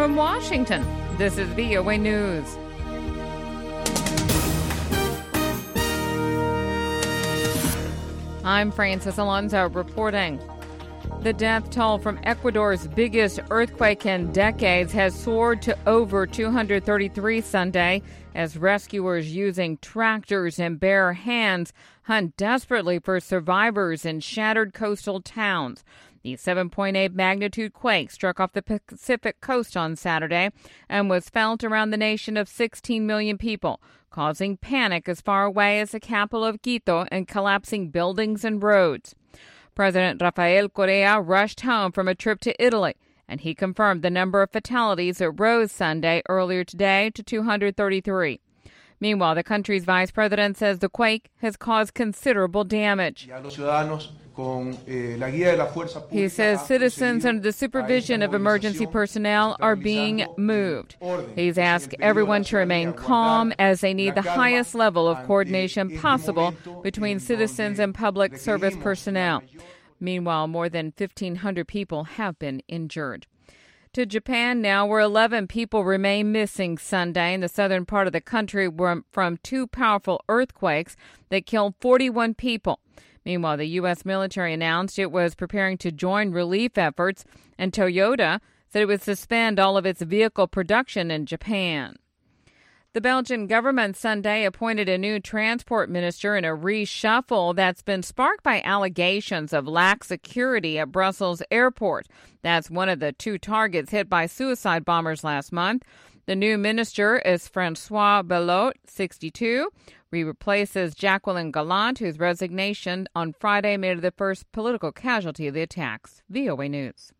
From Washington, this is VOA News. I'm Francis Alonso reporting. The death toll from Ecuador's biggest earthquake in decades has soared to over 233 Sunday as rescuers using tractors and bare hands hunt desperately for survivors in shattered coastal towns. The 7.8 magnitude quake struck off the Pacific coast on Saturday and was felt around the nation of 16 million people, causing panic as far away as the capital of Quito and collapsing buildings and roads. President Rafael Correa rushed home from a trip to Italy, and he confirmed the number of fatalities that rose Sunday earlier today to 233. Meanwhile, the country's vice president says the quake has caused considerable damage. He says citizens under the supervision of emergency personnel are being moved. He's asked everyone to remain calm as they need the highest level of coordination possible between citizens and public service personnel. Meanwhile, more than 1,500 people have been injured. To Japan now, where 11 people remain missing Sunday in the southern part of the country from two powerful earthquakes that killed 41 people. Meanwhile, the U.S. military announced it was preparing to join relief efforts, and Toyota said it would suspend all of its vehicle production in Japan. The Belgian government Sunday appointed a new transport minister in a reshuffle that's been sparked by allegations of lax security at Brussels airport. That's one of the two targets hit by suicide bombers last month. The new minister is Francois Belot, 62. He replaces Jacqueline Gallant, whose resignation on Friday made her the first political casualty of the attacks. VOA News.